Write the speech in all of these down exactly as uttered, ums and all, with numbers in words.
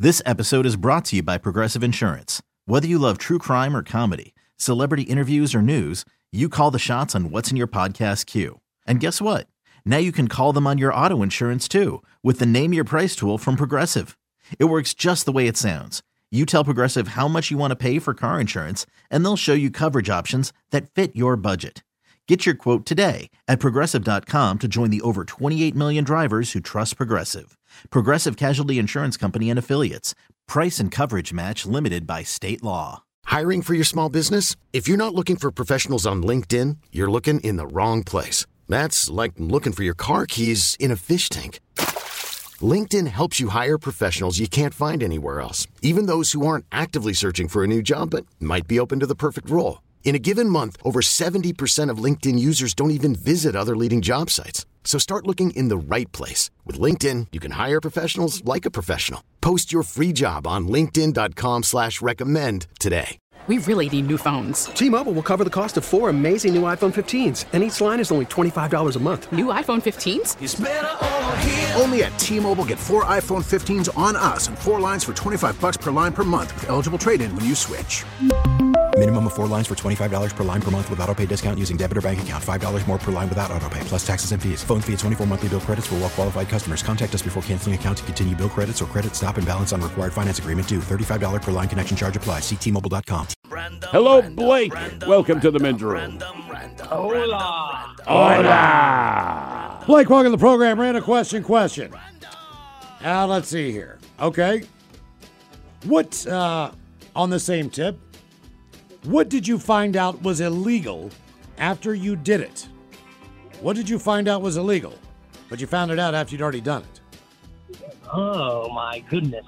This episode is brought to you by Progressive Insurance. Whether you love true crime or comedy, celebrity interviews or news, you call the shots on what's in your podcast queue. And guess what? Now you can call them on your auto insurance too with the Name Your Price tool from Progressive. It works just the way it sounds. You tell Progressive how much you want to pay for car insurance, and they'll show you coverage options that fit your budget. Get your quote today at Progressive dot com to join the over twenty-eight million drivers who trust Progressive. Progressive Casualty Insurance Company and Affiliates. Price and coverage match limited by state law. Hiring for your small business? If you're not looking for professionals on LinkedIn, you're looking in the wrong place. That's like looking for your car keys in a fish tank. LinkedIn helps you hire professionals you can't find anywhere else, even those who aren't actively searching for a new job but might be open to the perfect role. In a given month, over seventy percent of LinkedIn users don't even visit other leading job sites. So start looking in the right place. With LinkedIn, you can hire professionals like a professional. Post your free job on linkedin dot com slash recommend today. We really need new phones. T-Mobile will cover the cost of four amazing new iPhone fifteens, and each line is only twenty-five dollars a month. New iPhone fifteens? It's better over here. Only at T-Mobile, get four iPhone fifteens on us and four lines for twenty-five bucks per line per month with eligible trade-in when you switch. Minimum of four lines for twenty-five dollars per line per month with autopay discount using debit or bank account. five dollars more per line without autopay, plus taxes and fees. Phone fee at twenty-four monthly bill credits for well-qualified customers. Contact us before canceling account to continue bill credits or credit stop and balance on required finance agreement due. thirty-five dollars per line connection charge applies. See T Mobile dot com. Hello, Blake. Welcome to the men's room. Hola. Hola. Blake, welcome to the program. Random question, question. Uh, let's see here. Okay. What, uh, on the same tip, what did you find out was illegal after you did it? What did you find out was illegal, but you found it out after you'd already done it? Oh, my goodness.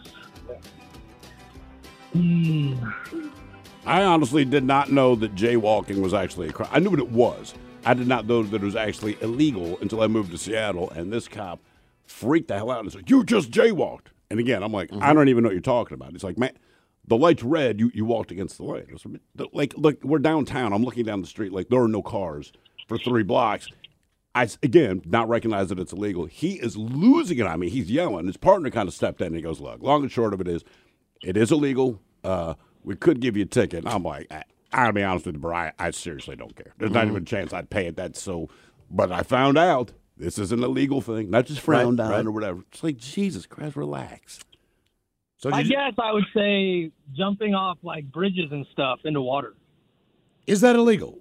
Hmm. I honestly did not know that jaywalking was actually a crime. I knew what it was. I did not know that it was actually illegal until I moved to Seattle, and this cop freaked the hell out and said, "You just jaywalked." And again, I'm like, mm-hmm. I don't even know what you're talking about. It's like, man, the light's red, you, you walked against the light. Like, look, we're downtown. I'm looking down the street. Like, there are no cars for three blocks. I, again, not recognize that it's illegal. He is losing it on me. He's yelling. His partner kind of stepped in, and he goes, look, long and short of it is, it is illegal. Uh, we could give you a ticket. And I'm like, I, I'll be honest with you, bro, I, I seriously don't care. There's mm-hmm. not even a chance I'd pay it. That's so, but I found out this is an illegal thing, not just frowned right, down right. or whatever. It's like, Jesus Christ, relax. So I guess I would say jumping off like bridges and stuff into water. Is that illegal?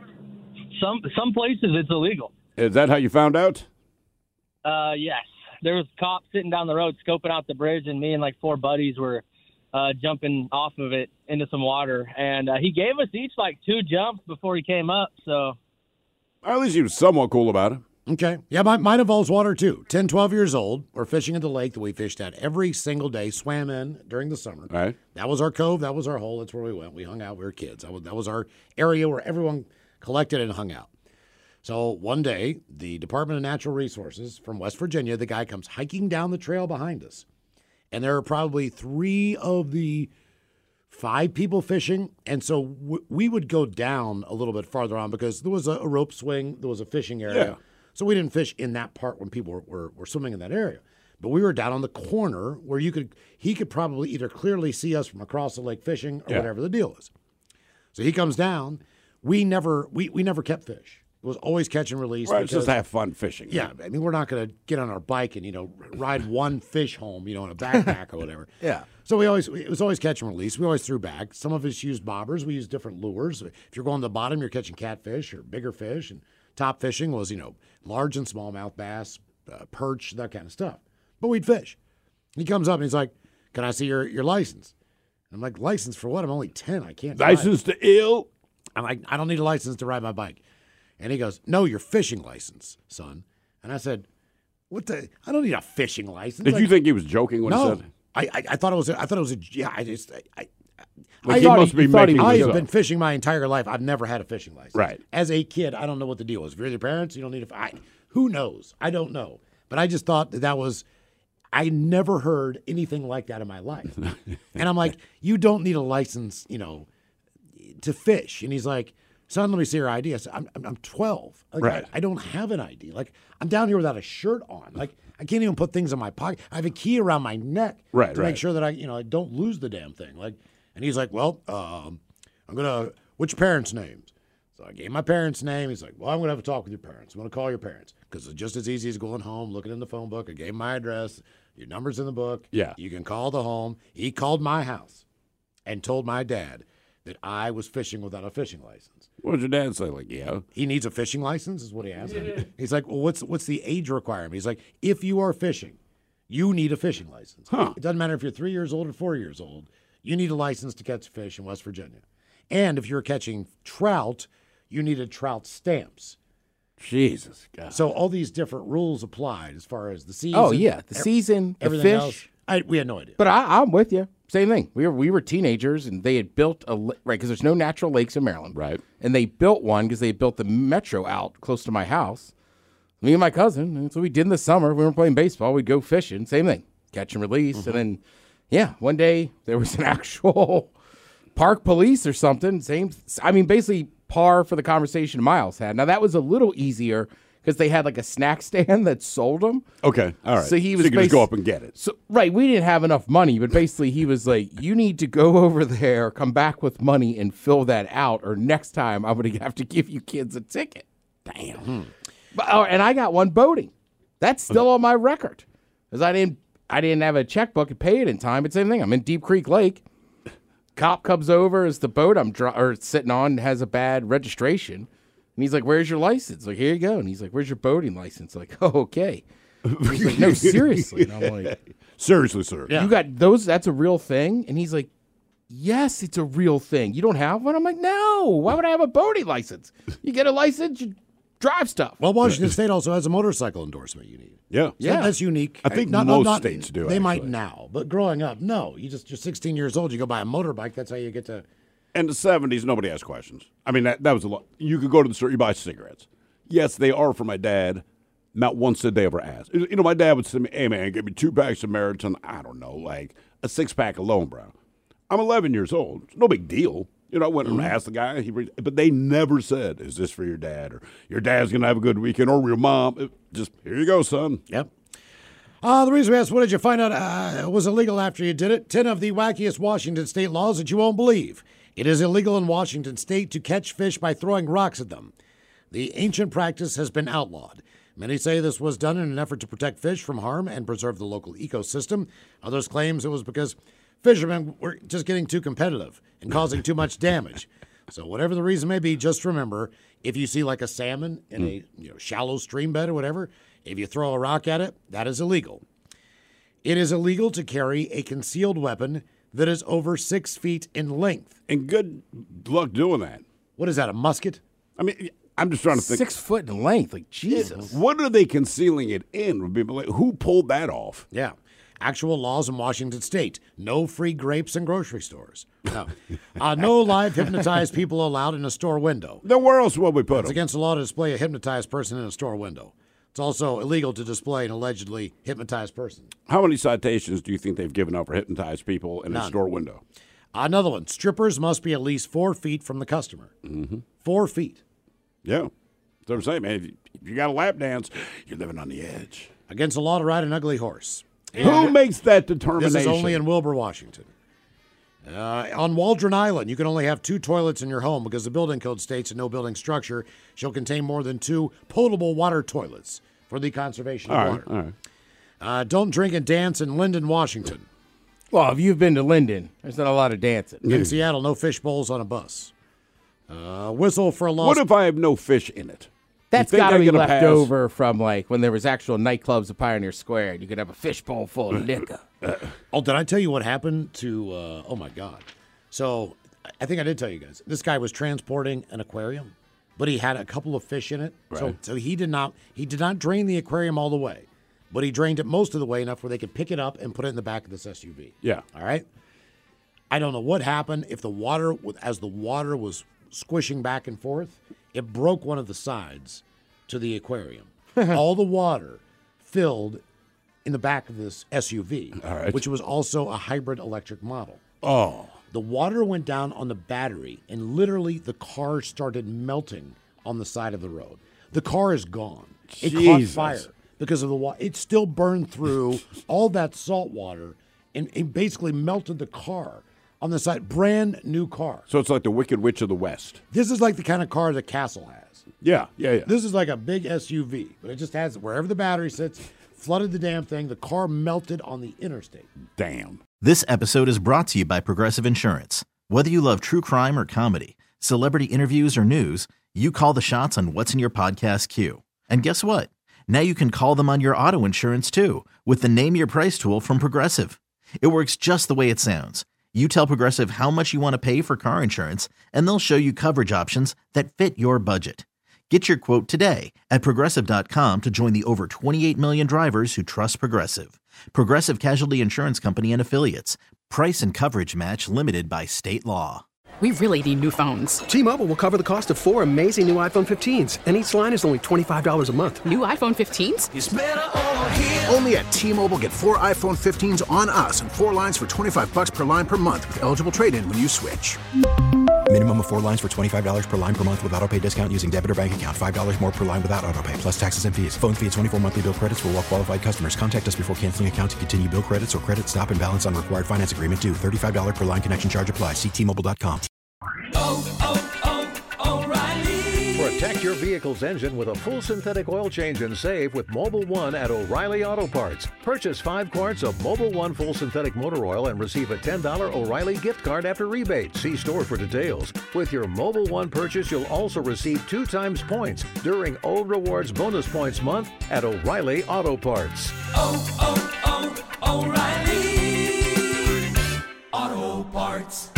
Some some places it's illegal. Is that how you found out? Uh, yes. There was cops sitting down the road scoping out the bridge, and me and like four buddies were uh, jumping off of it into some water. And uh, he gave us each like two jumps before he came up. So at least he was somewhat cool about it. Okay. Yeah, mine, mine involves water, too. ten, twelve years old. We're fishing at the lake that we fished at every single day, swam in during the summer. Right. That was our cove. That was our hole. That's where we went. We hung out. We were kids. That was, that was our area where everyone collected and hung out. So one day, the Department of Natural Resources from West Virginia, the guy comes hiking down the trail behind us. And there are probably three of the five people fishing. And so w- we would go down a little bit farther on because there was a, a rope swing. There was a fishing area. Yeah. So we didn't fish in that part when people were, were, were swimming in that area. But we were down on the corner where you could he could probably either clearly see us from across the lake fishing or yeah. whatever the deal is. So he comes down. We never we, we never kept fish. It was always catch and release. Right, because, just have fun fishing. Yeah, I mean, we're not going to get on our bike and, you know, ride one fish home, you know, in a backpack or whatever. Yeah. So we always, it was always catch and release. We always threw back. Some of us used bobbers. We used different lures. If you're going to the bottom, you're catching catfish or bigger fish. And top fishing was, you know, large and smallmouth bass, uh, perch, that kind of stuff. But we'd fish. He comes up and he's like, "Can I see your, your license?" I'm like, "License for what? I'm only ten. I can't drive." License to ill? I'm like, "I don't need a license to ride my bike." And he goes, "No, your fishing license, son." And I said, "What the? I don't need a fishing license." Did like, you think he was joking when no, he said it? I, I I thought it was. A, I thought it was a. Yeah, I just. I, I, like I he must he, be making. I have up. been fishing my entire life. I've never had a fishing license. Right. As a kid, I don't know what the deal is. If you're your parents, you don't need a. I, who knows? I don't know. But I just thought that, that was. I never heard anything like that in my life. And I'm like, you don't need a license, you know, to fish. And he's like, son, let me see your I D. I said, I'm, I'm, I'm twelve. Like, Right. I, I don't have an I D. Like, I'm down here without a shirt on. Like, I can't even put things in my pocket. I have a key around my neck Right, to right. make sure that I, you know, I don't lose the damn thing. Like, and he's like, well, um, I'm gonna. What's your parents' names? So I gave my parents' name. He's like, well, I'm gonna have a talk with your parents. I'm gonna call your parents because it's just as easy as going home, looking in the phone book. I gave him my address. Your number's in the book. Yeah. You can call the home. He called my house and told my dad that I was fishing without a fishing license. What did your dad say? Like, yeah. He needs a fishing license, is what he asked. He's like, well, what's what's the age requirement? He's like, if you are fishing, you need a fishing license. Huh. It doesn't matter if you're three years old or four years old. You need a license to catch fish in West Virginia. And if you're catching trout, you needed trout stamps. Jesus God. So all these different rules applied as far as the season. Oh, yeah. The ev- season, the everything fish. else. I, we had no idea. But I, I'm with you. Same thing. We were we were teenagers, and they had built a li- right because there's no natural lakes in Maryland, Right. And they built one because they built the metro out close to my house. Me and my cousin, and so we did in the summer. We were playing baseball. We'd go fishing. Same thing, catch and release, Mm-hmm. and then yeah, one day there was an actual park police or something. Same. I mean, basically par for the conversation Miles had. Now that was a little easier because they had like a snack stand that sold them. Okay. All right. So he was you can just go basi- up and get it. So right, we didn't have enough money, but basically he was like, "You need to go over there, come back with money, and fill that out, or next time I'm going to have to give you kids a ticket." Damn. But, oh, and I got one boating. That's still on my record because I didn't I didn't have a checkbook and pay it in time. But same thing. I'm in Deep Creek Lake. Cop comes over as the boat I'm dri- or sitting on has a bad registration, and he's like, "Where's your license?" Like, "Here you go." And he's like, "Where's your boating license?" Like, "Oh, okay." He's like, "No, seriously." And I'm like, Seriously, sir. You got those? That's a real thing? And he's like, yes, it's a real thing. You don't have one? I'm like, no. Why would I have a boating license? You get a license, you drive stuff. Well, Washington State also has a motorcycle endorsement you need. Yeah. So Yeah. that's unique. I think Not- not- most not- states do, They might actually. now, but growing up, no. You just you're sixteen years old. You go buy a motorbike. That's how you get to. In the seventies, nobody asked questions. I mean, that, that was a lot. You could go to the store, you buy cigarettes. Yes, they are for my dad. Not once did they ever ask. You know, my dad would say to me, hey, man, give me two packs of Meriton. I don't know, like a six-pack of Lone Brown. I'm eleven years old. It's no big deal. You know, I went and asked the guy. He re- but they never said, is this for your dad? Or your dad's going to have a good weekend? Or your mom? It, just, here you go, son. Yep. Uh, the reason we asked, what did you find out uh, was illegal after you did it? ten of the wackiest Washington State laws that you won't believe. It is illegal in Washington State to catch fish by throwing rocks at them. The ancient practice has been outlawed. Many say this was done in an effort to protect fish from harm and preserve the local ecosystem. Others claim it was because fishermen were just getting too competitive and causing too much damage. So whatever the reason may be, just remember, if you see like a salmon in a you know shallow stream bed or whatever, if you throw a rock at it, that is illegal. It is illegal to carry a concealed weapon that is over six feet in length. And good luck doing that. What is that, a musket? I mean, I'm just trying to think. Six foot in length. Like, Jesus. What are they concealing it in? Would be like, who pulled that off? Yeah. Actual laws in Washington State. No free grapes in grocery stores. No. Uh, no live hypnotized people allowed in a store window. Then where else would we put It's them? against the law to display a hypnotized person in a store window. It's also illegal to display an allegedly hypnotized person. How many citations do you think they've given out for hypnotized people in a None. store window? Another one. Strippers must be at least four feet from the customer. Mm-hmm. Four feet. Yeah. That's what I'm saying, man. If you, if you got a lap dance, you're living on the edge. Against the law to ride an ugly horse. Who makes that determination? This is only in Wilbur, Washington. Uh, on Waldron Island, you can only have two toilets in your home because the building code states that no building structure shall contain more than two potable water toilets for the conservation of All right, water. all right. Uh, don't drink and dance in Linden, Washington. Well, if you've been to Linden, there's not a lot of dancing. In Seattle, no fish bowls on a bus. Uh, whistle for a lost... What if I have no fish in it? That's You think got to I'm be gonna left pass? over from like when there was actual nightclubs at Pioneer Square. And you could have a fishbowl full of liquor. Oh, did I tell you what happened to... Uh, oh, my God. So, I think I did tell you guys. This guy was transporting an aquarium, but he had a couple of fish in it. So, Right. so he did not he did not drain the aquarium all the way, but he drained it most of the way enough where they could pick it up and put it in the back of this S U V. Yeah. All right? I don't know what happened. If the water, as the water was squishing back and forth, it broke one of the sides to the aquarium. All the water filled in the back of this S U V, All right. which was also a hybrid electric model. Oh. The water went down on the battery, and literally the car started melting on the side of the road. The car is gone. It Jesus. caught fire because of the water. It still burned through all that salt water, and it basically melted the car on the side. Brand new car. So it's like the Wicked Witch of the West. This is like the kind of car that Castle has. Yeah, yeah, yeah. This is like a big S U V, but it just has wherever the battery sits, flooded the damn thing. The car melted on the interstate. Damn. This episode is brought to you by Progressive Insurance. Whether you love true crime or comedy, celebrity interviews or news, you call the shots on what's in your podcast queue. And guess what? Now you can call them on your auto insurance too with the Name Your Price tool from Progressive. It works just the way it sounds. You tell Progressive how much you want to pay for car insurance, and they'll show you coverage options that fit your budget. Get your quote today at Progressive dot com to join the over twenty-eight million drivers who trust Progressive. Progressive Casualty Insurance Company and Affiliates. Price and coverage match limited by state law. We really need new phones. T-Mobile will cover the cost of four amazing new iPhone fifteens, and each line is only twenty-five dollars a month. New iPhone fifteens? It's better over here. Only at T-Mobile, get four iPhone fifteens on us and four lines for twenty-five bucks per line per month with eligible trade-in when you switch. Minimum of four lines for twenty-five dollars per line per month with autopay discount using debit or bank account. five dollars more per line without autopay, plus taxes and fees. Phone fee at twenty-four monthly bill credits for well-qualified customers. Contact us before canceling account to continue bill credits or credit stop and balance on required finance agreement due. thirty-five dollars per line connection charge applies. See T Mobile dot com. Oh, oh, oh, O'Reilly. Protect your vehicle's engine with a full synthetic oil change and save with Mobile One at O'Reilly Auto Parts. Purchase five quarts of Mobile One full synthetic motor oil and receive a ten dollars O'Reilly gift card after rebate. See store for details. With your Mobile One purchase, you'll also receive two times points during O Rewards Bonus Points Month at O'Reilly Auto Parts. Oh, oh, oh, O'Reilly Auto Parts.